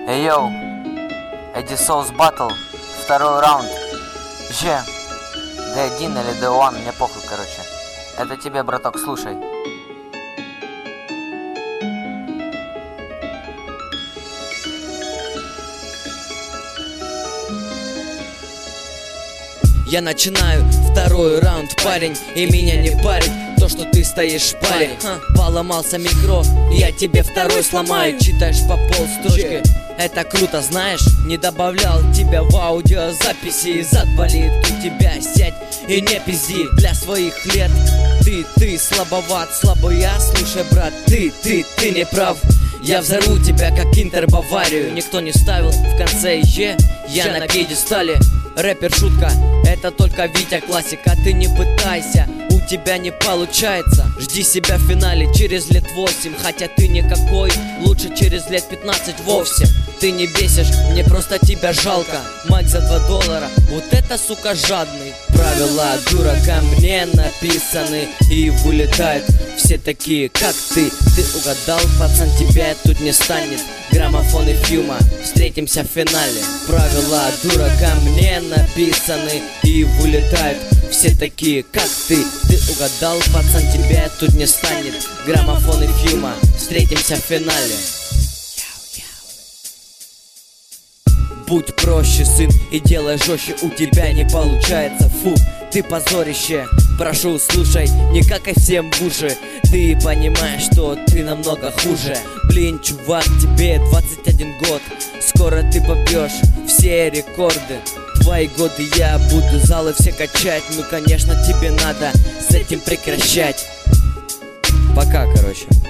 Эй, йоу, Эдди Соус Баттл, второй раунд. D1 или D1, мне похуй, короче. Это тебе, браток, слушай. Я начинаю второй раунд, парень, и меня не парит то, что ты стоишь в паре. Поломался микро, я тебе второй сломаю. Читаешь по полстрочки, это круто, знаешь. Не добавлял тебя в аудиозаписи, зад болит у тебя, сядь и не пизди. Для своих лет ты слабоват, слабо я, слушай, брат, ты не прав. Я взорву тебя, как Интер Баварию. Никто не ставил в конце Е, я на пьедестале. Рэпер шутка, это только Витя классика. Ты не пытайся, у тебя не получается. Жди себя в финале через лет 8. Хотя ты никакой, лучше через лет 15 вовсе. Ты не бесишь, мне просто тебя жалко. Майк за $2, вот это, сука, жадный. Правила дурака мне написаны и вылетают все такие, как ты. Ты угадал, пацан, тебя тут не станет. Граммофон и Фьюма, встретимся в финале. Правила дурака мне написаны и вылетают все такие, как ты. Ты угадал, пацан, тебя тут не станет. Граммофон и Фьюма, встретимся в финале. Будь проще, сын, и делай жестче, у тебя не получается. Фу, ты позорище. Прошу, слушай, не какай всем в уши. Ты понимаешь, что ты намного хуже. Блин, чувак, тебе 21 год. Скоро ты побьешь все рекорды. Твои годы я буду залы все качать. Ну, конечно, тебе надо с этим прекращать. Пока, короче.